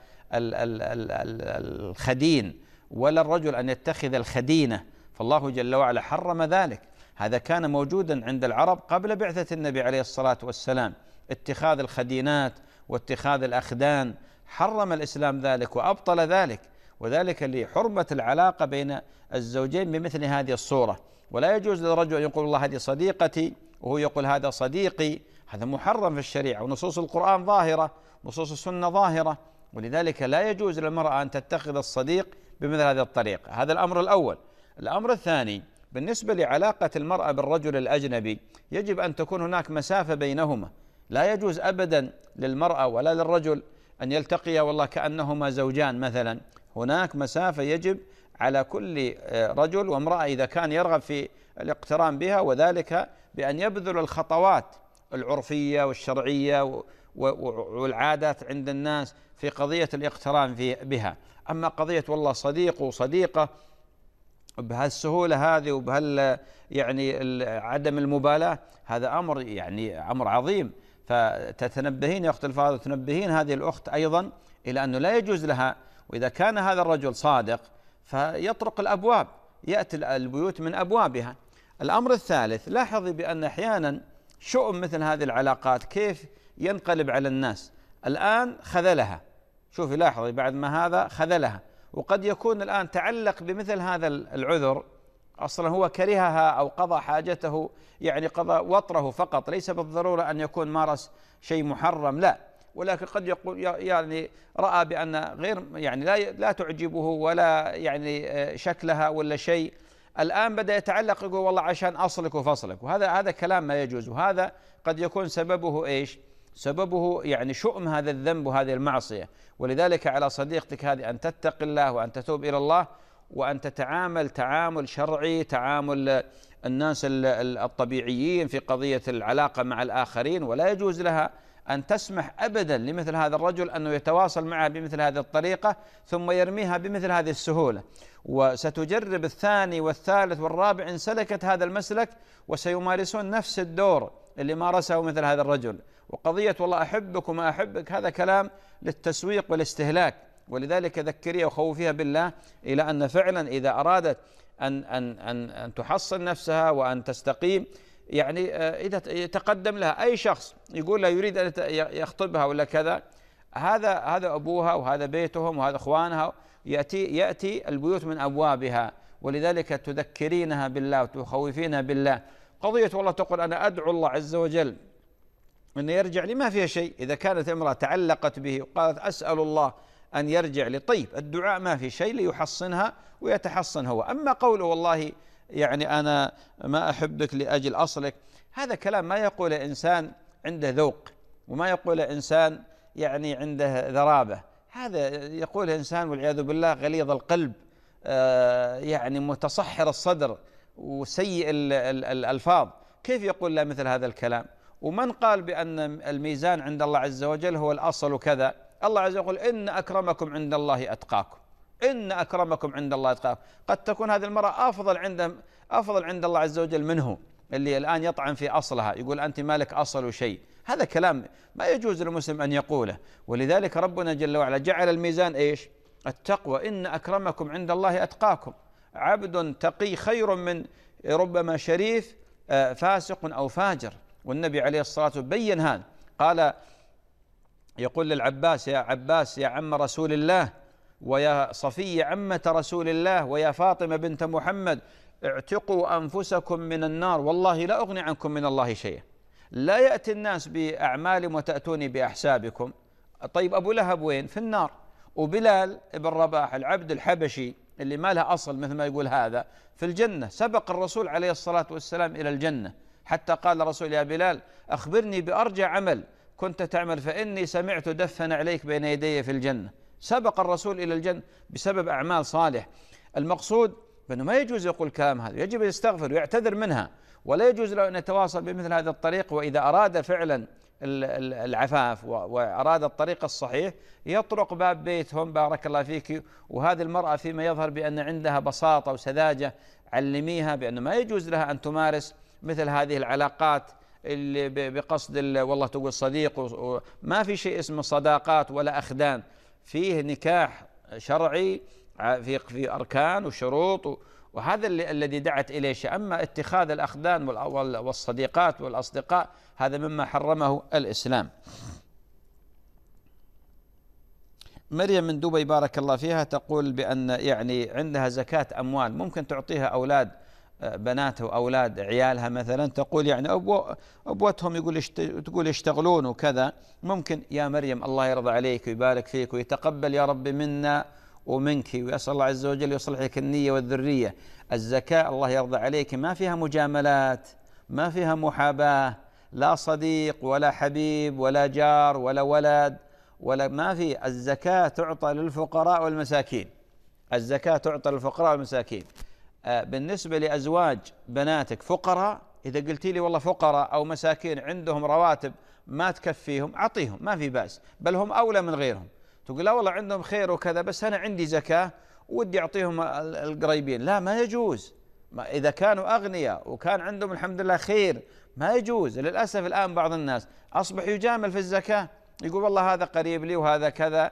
الخدين ولا الرجل أن يتخذ الخدينة، فالله جل وعلا حرم ذلك. هذا كان موجودا عند العرب قبل بعثة النبي عليه الصلاة والسلام، اتخاذ الخدينات واتخاذ الأخدان، حرم الإسلام ذلك وأبطل ذلك، وذلك لحرمة العلاقة بين الزوجين بمثل هذه الصورة. ولا يجوز للرجل أن يقول الله هذه صديقتي وهو يقول هذا صديقي، هذا محرم في الشريعة، ونصوص القرآن ظاهرة، نصوص السنة ظاهرة، ولذلك لا يجوز للمرأة أن تتخذ الصديق بمثل هذه الطريقة. هذا الأمر الأول. الأمر الثاني، بالنسبة لعلاقة المرأة بالرجل الأجنبي يجب أن تكون هناك مسافة بينهما، لا يجوز أبدا للمرأة ولا للرجل أن يلتقيا والله كأنهما زوجان مثلا، هناك مسافة يجب على كل رجل وامرأة إذا كان يرغب في الاقتران بها، وذلك بأن يبذل الخطوات العرفية والشرعية والعادات عند الناس في قضية الاقتران بها. أما قضية والله صديق وصديقة بهالسهولة هذه عدم المبالاة، هذا أمر أمر عظيم. فتتنبهين يا أخت الفاضلة، تنبهين هذه الأخت أيضا إلى أنه لا يجوز لها، وإذا كان هذا الرجل صادق فيطرق الأبواب، يأتي البيوت من أبوابها. الأمر الثالث، لاحظي بأن أحيانا شؤم مثل هذه العلاقات كيف ينقلب على الناس. الآن خذلها، شوفي لاحظي بعد ما هذا خذلها، وقد يكون الآن تعلق بمثل هذا العذر، أصلا هو كرهها أو قضى حاجته، قضى وطره فقط، ليس بالضرورة أن يكون مارس شيء محرم، لا، ولكن قد يقول رأى بأن غير لا تعجبه ولا شكلها ولا شيء، الآن بدأ يتعلق يقول والله عشان أصلك وفصلك، وهذا كلام ما يجوز، وهذا قد يكون سببه إيش؟ سببه يعني شؤم هذا الذنب وهذه المعصية. ولذلك على صديقتك هذه أن تتقي الله وأن تتوب إلى الله وأن تتعامل تعامل شرعي، تعامل الناس الطبيعيين في قضية العلاقة مع الآخرين، ولا يجوز لها أن تسمح أبدا لمثل هذا الرجل أنه يتواصل معها بمثل هذه الطريقة ثم يرميها بمثل هذه السهولة. وستجرب الثاني والثالث والرابع إن سلكت هذا المسلك، وسيمارسون نفس الدور اللي مارسه مثل هذا الرجل. وقضية والله أحبك وما أحبك هذا كلام للتسويق والاستهلاك. ولذلك ذكريها وخوفيها بالله إلى أن فعلا إذا أرادت أن تحصن نفسها وأن تستقيم، يعني إذا يتقدم لها أي شخص يقول لها يريد أن يخطبها ولا كذا، هذا أبوها وهذا بيتهم وهذا أخوانها، يأتي البيوت من أبوابها. ولذلك تذكرينها بالله وتخوفينها بالله. قضية والله تقول أنا أدعو الله عز وجل أن يرجع لي، ما فيها شيء. إذا كانت امرأة تعلقت به وقالت أسأل الله أن يرجع لي، طيب الدعاء ما في شيء ليحصنها ويتحصن هو. أما قوله والله يعني أنا ما أحبك لأجل أصلك، هذا كلام ما يقول إنسان عنده ذوق، وما يقول إنسان يعني عنده ذرابة. هذا يقول إنسان والعياذ بالله غليظ القلب، يعني متصحر الصدر وسيء الألفاظ. كيف يقول له مثل هذا الكلام؟ ومن قال بأن الميزان عند الله عز وجل هو الأصل كذا؟ الله عز وجل يقول إن أكرمكم عند الله أتقاكم، إن أكرمكم عند الله أتقاكم. قد تكون هذه المرأة أفضل عند الله عز وجل منه، اللي الآن يطعن في أصلها، يقول أنت مالك أصل شيء. هذا كلام ما يجوز للمسلم أن يقوله. ولذلك ربنا جل وعلا جعل الميزان إيش؟ التقوى. إن أكرمكم عند الله أتقاكم. عبد تقي خير من ربما شريف فاسق أو فاجر. والنبي عليه الصلاة والسلام بين هذا، قال يقول للعباس يا عباس يا عم رسول الله، ويا صفية عمة رسول الله، ويا فاطمة بنت محمد، اعتقوا أنفسكم من النار، والله لا أغني عنكم من الله شيئا. لا يأتي الناس بأعمالهم وتأتوني بأحسابكم. طيب أبو لهب وين؟ في النار. وبلال بن رباح العبد الحبشي اللي ما له أصل مثل ما يقول هذا في الجنة. سبق الرسول عليه الصلاة والسلام إلى الجنة، حتى قال الرسول يا بلال أخبرني بأرجى عمل كنت تعمل فإني سمعت دفن عليك بين يدي في الجنة. سبق الرسول إلى الجنة بسبب أعمال صالح. المقصود بأنه ما يجوز يقول كلام هذا، يجب يستغفر ويعتذر منها، ولا يجوز له أن يتواصل بمثل هذا الطريق. وإذا أراد فعلا العفاف وأراد الطريق الصحيح يطرق باب بيتهم بارك الله فيك. وهذه المرأة فيما يظهر بأن عندها بساطة وسذاجة، علميها بأنه ما يجوز لها أن تمارس مثل هذه العلاقات اللي بقصد والله تقول صديق، ما في شيء اسمه صداقات ولا أخدان. فيه نكاح شرعي في أركان وشروط، وهذا الذي دعت إليه. أما اتخاذ الأخدان والصديقات والأصدقاء هذا مما حرمه الإسلام. مريم من دبي بارك الله فيها تقول بأن يعني عندها زكاة أموال ممكن تعطيها أولاد بناتها وأولاد عيالها مثلا، تقول يعني أبوتهم تقول يشتغلون وكذا، ممكن يا مريم الله يرضى عليك ويبارك فيك ويتقبل يا رب منا ومنك، ويسأل الله عز وجل يصلح لك النية والذرية. الزكاة الله يرضى عليك ما فيها مجاملات، ما فيها محاباة، لا صديق ولا حبيب ولا جار ولا ولد ولا ما في. الزكاة تعطى للفقراء والمساكين، الزكاة تعطى للفقراء والمساكين. بالنسبة لأزواج بناتك فقراء، إذا قلتي لي والله فقراء أو مساكين عندهم رواتب ما تكفيهم أعطيهم ما في بأس، بل هم أولى من غيرهم. تقول لا والله عندهم خير وكذا بس أنا عندي زكاة ودي أعطيهم القريبين، لا ما يجوز. إذا كانوا أغنياء وكان عندهم الحمد لله خير ما يجوز. للأسف الآن بعض الناس أصبح يجامل في الزكاة، يقول والله هذا قريب لي وهذا كذا،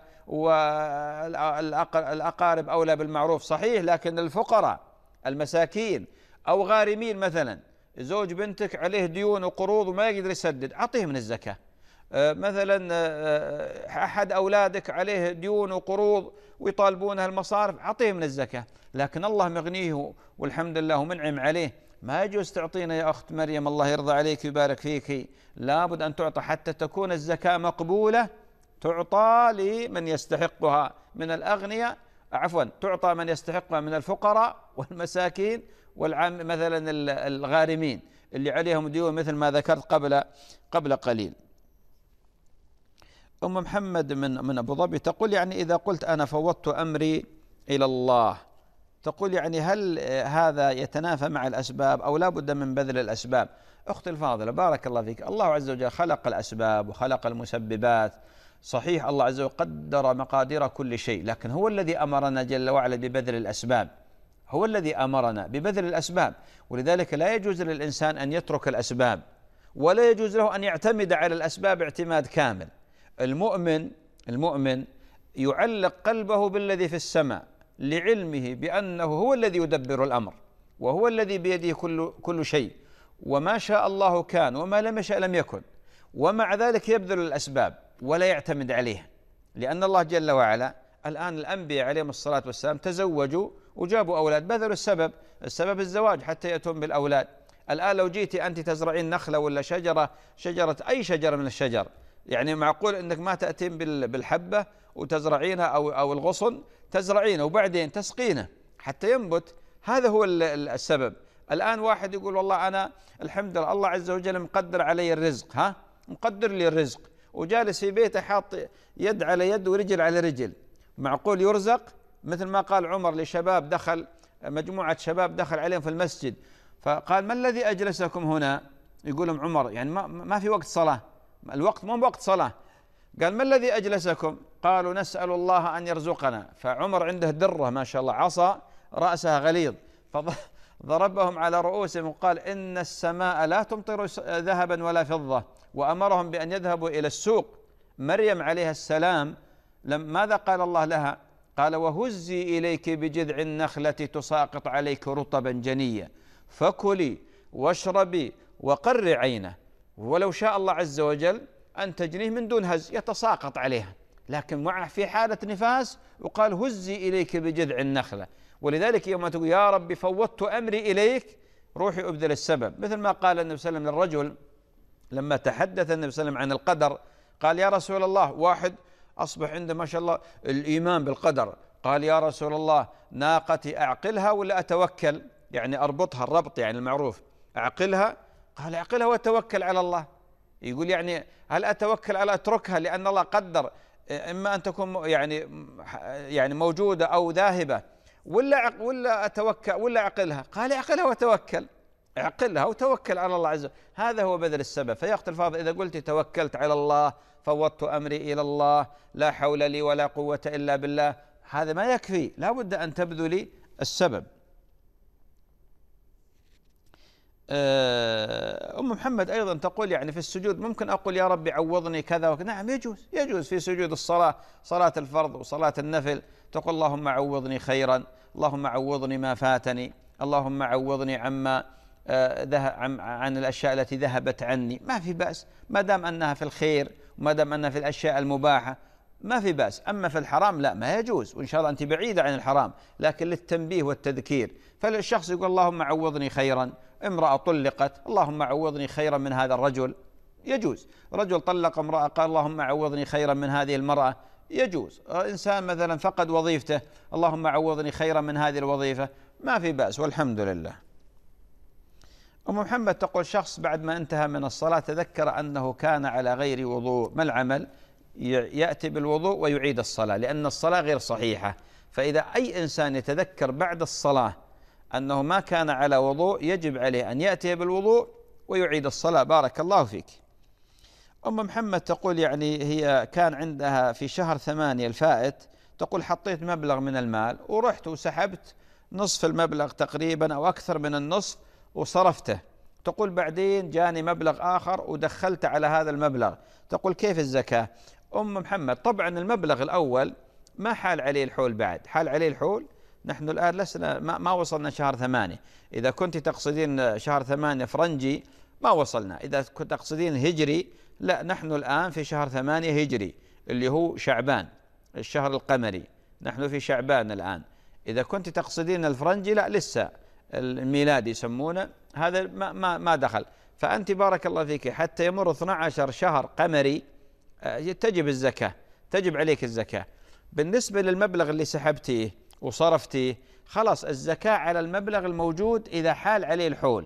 والأقارب أولى بالمعروف صحيح، لكن الفقراء المساكين أو غارمين مثلا، زوج بنتك عليه ديون وقروض وما يقدر يسدد أعطيه من الزكاة. مثلا أحد أولادك عليه ديون وقروض ويطالبونها المصارف أعطيه من الزكاة. لكن الله مغنيه والحمد لله ومنعم عليه، ما يجوز تعطينا يا أخت مريم الله يرضى عليك ويبارك فيك. لابد أن تعطى حتى تكون الزكاة مقبولة، تعطى لمن يستحقها من الأغنياء، عفوا تعطى من يستحقها من الفقراء والمساكين مثلا الغارمين اللي عليهم ديون مثل ما ذكرت قبل قليل. أم محمد من أبو ظبي تقول يعني إذا قلت أنا فوضت أمري إلى الله، تقول يعني هل هذا يتنافى مع الأسباب أو لا بد من بذل الأسباب؟ أختي الفاضلة بارك الله فيك، الله عز وجل خلق الأسباب وخلق المسببات، صحيح الله عز وجل قدر مقادير كل شيء، لكن هو الذي أمرنا جل وعلا ببذل الأسباب، هو الذي أمرنا ببذل الأسباب، ولذلك لا يجوز للإنسان أن يترك الأسباب، ولا يجوز له أن يعتمد على الأسباب اعتماد كامل. المؤمن يعلق قلبه بالذي في السماء لعلمه بأنه هو الذي يدبر الأمر، وهو الذي بيده كل شيء، وما شاء الله كان وما لم يشاء لم يكن، ومع ذلك يبذل الأسباب ولا يعتمد عليها، لأن الله جل وعلا الآن الأنبياء عليهم الصلاة والسلام تزوجوا وجابوا أولاد، بذلوا السبب الزواج حتى يأتون بالأولاد. الآن لو جيت أنت تزرعين نخلة ولا شجرة أي شجرة من الشجر، يعني معقول أنك ما تأتين بالحبة وتزرعينها أو الغصن تزرعينه وبعدين تسقينه حتى ينبت، هذا هو السبب. الآن واحد يقول والله أنا الحمد لله الله عز وجل مقدر علي الرزق، مقدر لي الرزق، وجالس في بيته حاط يد على يد ورجل على رجل، معقول يرزق؟ مثل ما قال عمر لشباب دخل، مجموعة شباب دخل عليهم في المسجد فقال ما الذي أجلسكم هنا؟ يقول لهم عمر يعني ما في وقت صلاة، الوقت مو بوقت صلاة. قال ما الذي أجلسكم؟ قالوا نسأل الله أن يرزقنا. فعمر عنده درة ما شاء الله، عصا رأسها غليظ، فضربهم على رؤوسهم وقال إن السماء لا تمطر ذهبا ولا فضة، وأمرهم بأن يذهبوا إلى السوق. مريم عليها السلام ماذا قال الله لها؟ قال وهزي إليك بجذع النخلة تساقط عليك رطبا جنيا فكلي واشربي وقري عينه، ولو شاء الله عز وجل أن تجنيه من دون هز يتساقط عليها، لكن معه في حالة نفاس وقال هزي إليك بجذع النخلة. ولذلك يوم تقول يا ربي فوضت أمري إليك روحي أبذل السبب، مثل ما قال النبي صلى الله عليه وسلم للرجل لما تحدث النبي صلى الله عليه وسلم عن القدر، قال يا رسول الله واحد أصبح عنده ما شاء الله الإيمان بالقدر، قال يا رسول الله ناقتي أعقلها ولا أتوكل؟ يعني أربطها الربط يعني المعروف، أعقلها؟ قال أعقلها وتوكل على الله. يقول يعني هل أتوكل على أتركها لأن الله قدر إما أن تكون يعني موجودة أو ذاهبة، ولا أتوكل ولا أعقلها؟ قال أعقلها وتوكل، اعقلها وتوكل على الله عز وجل، هذا هو بذل السبب. فيا أخت الفاضل إذا قلت توكلت على الله فوضت أمري إلى الله لا حول لي ولا قوة إلا بالله، هذا ما يكفي، لا بد أن تبذلي السبب. أم محمد أيضا تقول يعني في السجود ممكن أقول يا ربي عوضني كذا وكذا؟ نعم يجوز في سجود الصلاة، صلاة الفرض وصلاة النفل، تقول اللهم عوضني خيرا، اللهم عوضني ما فاتني، اللهم عوضني عن الأشياء التي ذهبت عني، ما في بأس ما دام أنها في الخير وما دام أنها في الأشياء المباحة ما في بأس. أما في الحرام لا، ما يجوز، وإن شاء الله أنت بعيدة عن الحرام، لكن للتنبيه والتذكير. فالشخص يقول اللهم عوضني خيرا، امرأة طلقت اللهم عوضني خيرا من هذا الرجل، يجوز. رجل طلق امرأة قال اللهم عوضني خيرا من هذه المرأة، يجوز. إنسان مثلا فقد وظيفته اللهم عوضني خيرا من هذه الوظيفة، ما في بأس والحمد لله. أم محمد تقول شخص بعد ما انتهى من الصلاة تذكر أنه كان على غير وضوء، ما العمل؟ يأتي بالوضوء ويعيد الصلاة، لأن الصلاة غير صحيحة. فإذا أي إنسان يتذكر بعد الصلاة أنه ما كان على وضوء يجب عليه أن يأتي بالوضوء ويعيد الصلاة. بارك الله فيك. أم محمد تقول يعني هي كان عندها في شهر 8 الفائت، تقول حطيت مبلغ من المال ورحت وسحبت نصف المبلغ تقريبا أو أكثر من النصف وصرفته، تقول بعدين جاني مبلغ آخر ودخلت على هذا المبلغ، تقول كيف الزكاة؟ أم محمد طبعا المبلغ الأول ما حال عليه الحول، بعد حال عليه الحول، نحن الآن لسنا ما وصلنا شهر 8. إذا كنت تقصدين شهر 8 فرنجي ما وصلنا، إذا كنت تقصدين هجري لا، نحن الآن في شهر 8 هجري اللي هو شعبان الشهر القمري، نحن في شعبان الآن. إذا كنت تقصدين الفرنجي لا، لسه الميلادي يسمونه، هذا ما دخل. فأنت بارك الله فيك حتى يمر 12 شهر قمري تجب الزكاة، تجب عليك الزكاة. بالنسبة للمبلغ اللي سحبتيه وصرفتيه خلاص الزكاة على المبلغ الموجود إذا حال عليه الحول.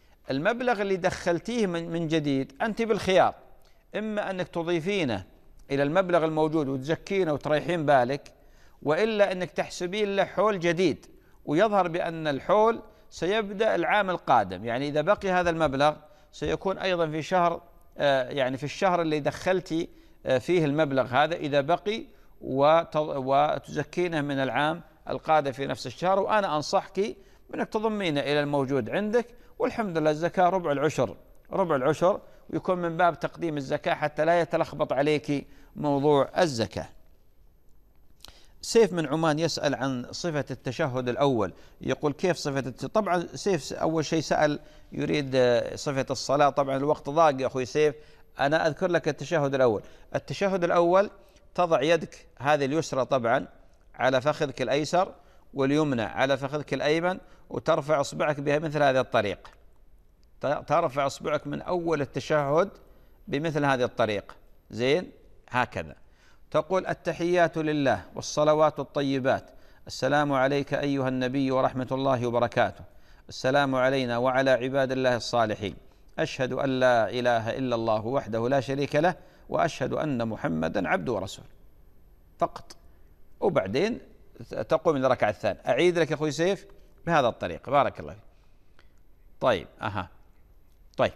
المبلغ اللي دخلتيه من جديد أنت بالخيار، إما أنك تضيفينه إلى المبلغ الموجود وتزكينه وتريحين بالك، وإلا أنك تحسبين له حول جديد، ويظهر بأن الحول سيبدأ العام القادم. يعني إذا بقي هذا المبلغ سيكون أيضا في شهر، يعني في الشهر اللي دخلتي فيه المبلغ هذا إذا بقي، وتزكينه من العام القادم في نفس الشهر. وأنا أنصحك بأنك تضمينه إلى الموجود عندك، والحمد لله الزكاة ربع العشر، ربع العشر، ويكون من باب تقديم الزكاة حتى لا يتلخبط عليك موضوع الزكاة. سيف من عمان يسأل عن صفة التشهد الأول، يقول كيف صفة طبعا سيف أول شيء سأل يريد صفة الصلاة. طبعا الوقت ضاق يا أخوي سيف، أنا أذكر لك التشهد الأول. التشهد الأول تضع يدك هذه اليسرى طبعا على فخذك الأيسر، واليمنى على فخذك الأيمن، وترفع إصبعك بها مثل هذه الطريقة. ترفع إصبعك من أول التشهد بمثل هذه الطريقة، زين هكذا. تقول التحيات لله والصلوات الطيبات، السلام عليك أيها النبي ورحمة الله وبركاته، السلام علينا وعلى عباد الله الصالحين، أشهد أن لا إله إلا الله وحده لا شريك له، وأشهد أن محمدا عبده ورسوله، فقط. وبعدين تقوم من الركعة الثانية. أعيد لك يا أخوي سيف بهذا الطريقة، بارك الله فيك. طيب طيب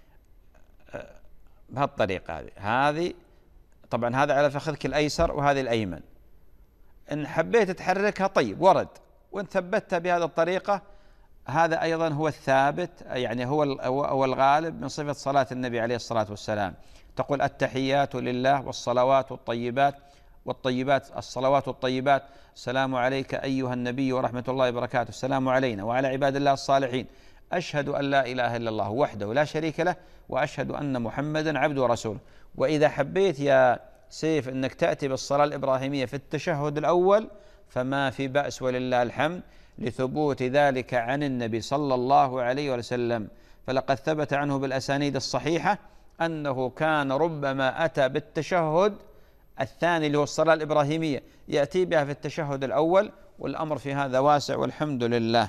بهالطريقة هذه طبعا هذا على فخذك الأيسر وهذه الأيمن. إن حبيت تحركها طيب ورد، وإن ثبتها بهذه الطريقة هذا أيضا هو الثابت، يعني هو الغالب من صفة صلاة النبي عليه الصلاة والسلام. تقول التحيات لله والصلوات الطيبات الصلوات الطيبات، السلام عليك أيها النبي ورحمة الله وبركاته، السلام علينا وعلى عباد الله الصالحين، أشهد أن لا إله إلا الله وحده لا شريك له، وأشهد أن محمدا عبده ورسوله. وإذا حبيت يا سيف أنك تأتي بالصلاة الإبراهيمية في التشهد الأول فما في بأس ولله الحمد، لثبوت ذلك عن النبي صلى الله عليه وسلم. فلقد ثبت عنه بالأسانيد الصحيحة أنه كان ربما أتى بالتشهد الثاني اللي هو الصلاة الإبراهيمية يأتي بها في التشهد الأول، والأمر في هذا واسع والحمد لله.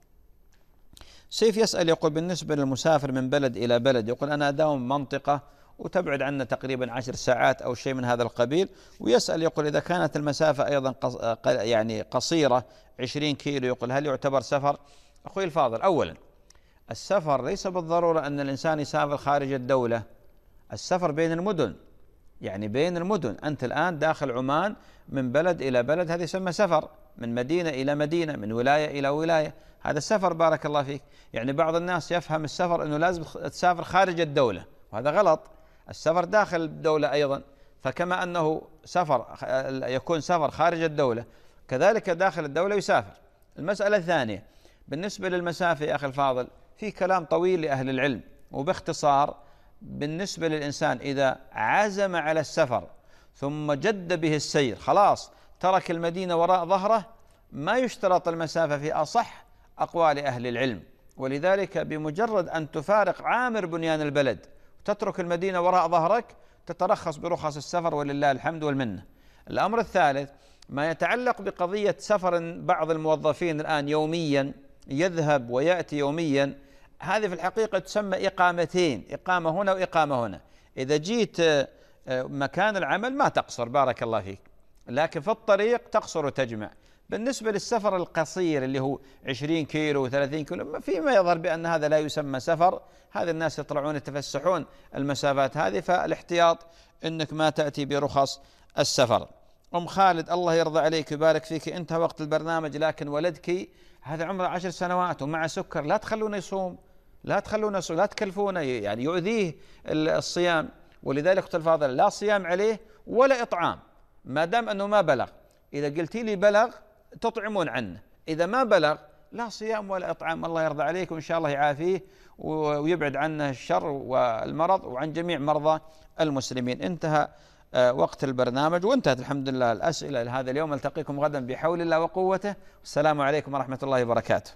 سيف يسأل يقول بالنسبة للمسافر من بلد إلى بلد، يقول أنا أداوم منطقة وتبعد عنا تقريبا 10 ساعات أو شيء من هذا القبيل، ويسأل يقول إذا كانت المسافة أيضا يعني قصيرة 20 كيلو، يقول هل يعتبر سفر؟ أخوي الفاضل، أولا السفر ليس بالضرورة أن الإنسان يسافر خارج الدولة، السفر بين المدن، يعني بين المدن. أنت الآن داخل عمان من بلد إلى بلد، هذا يسمى سفر، من مدينة إلى مدينة، من ولاية إلى ولاية، هذا السفر بارك الله فيك. يعني بعض الناس يفهم السفر أنه لازم تسافر خارج الدولة، وهذا غلط. السفر داخل الدولة أيضا، فكما أنه سفر يكون سفر خارج الدولة كذلك داخل الدولة يسافر. المسألة الثانية بالنسبة للمسافة يا أخي الفاضل، في كلام طويل لأهل العلم، وباختصار بالنسبة للإنسان إذا عزم على السفر ثم جد به السير، خلاص ترك المدينة وراء ظهره، ما يشترط المسافة في أصح أقوال أهل العلم. ولذلك بمجرد أن تفارق عامر بنيان البلد وتترك المدينة وراء ظهرك تترخص برخص السفر ولله الحمد والمنة. الأمر الثالث ما يتعلق بقضية سفر بعض الموظفين الآن يوميا يذهب ويأتي يوميا، هذه في الحقيقة تسمى إقامتين، إقامة هنا وإقامة هنا. إذا جيت مكان العمل ما تقصر بارك الله فيك، لكن في الطريق تقصر وتجمع. بالنسبة للسفر القصير اللي هو 20 كيلو و30 كيلو فيما يظهر بأن هذا لا يسمى سفر، هذا الناس يطلعون يتفسحون المسافات هذه، فالاحتياط أنك ما تأتي برخص السفر. أم خالد الله يرضى عليك ويبارك فيك، انتهى وقت البرنامج، لكن ولدك هذا عمره 10 سنوات ومع سكر، لا تخلونه يصوم، لا تكلفونه، يعني يؤذيه الصيام. ولذلك أخت الفاضل لا صيام عليه ولا إطعام ما دام أنه ما بلغ. إذا قلتي لي بلغ تطعمون عنه، إذا ما بلغ لا صيام ولا إطعام. الله يرضى عليك وإن شاء الله يعافيه ويبعد عنه الشر والمرض وعن جميع مرضى المسلمين. انتهى وقت البرنامج وانتهت الحمد لله الأسئلة لهذا اليوم. التقيكم غدا بحول الله وقوته، والسلام عليكم ورحمة الله وبركاته.